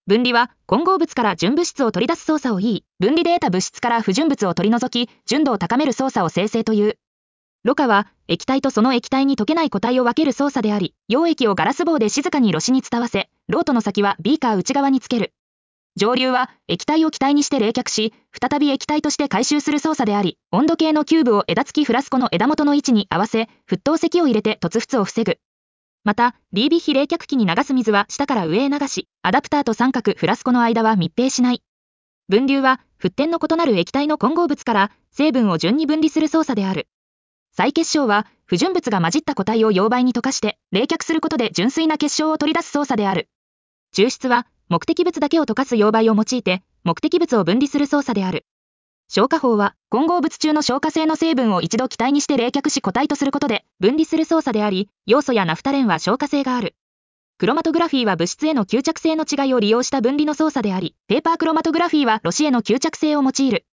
分離は混合物から純物質を取り出す操作を言い、分離で得た物質から不純物を取り除き、純度を高める操作を生成という。ろ過は液体とその液体に溶けない固体を分ける操作であり、溶液をガラス棒で静かにろ紙に伝わせ、漏斗の先はビーカー内側につける。蒸留は液体を気体にして冷却し、再び液体として回収する操作であり、温度計のキューブを枝付きフラスコの枝元の位置に合わせ、沸騰石を入れて突沸を防ぐ。また、DB 比冷却器に流す水は下から上へ流し、アダプターと三角フラスコの間は密閉しない。分流は、沸点の異なる液体の混合物から成分を順に分離する操作である。再結晶は、不純物が混じった固体を溶媒に溶かして、冷却することで純粋な結晶を取り出す操作である。抽出は、目的物だけを溶かす溶媒を用いて、目的物を分離する操作である。消化法は、混合物中の消化性の成分を一度気体にして冷却し固体とすることで分離する操作であり、ヨウ素やナフタレンは消化性がある。クロマトグラフィーは物質への吸着性の違いを利用した分離の操作であり、ペーパークロマトグラフィーはろ紙への吸着性を用いる。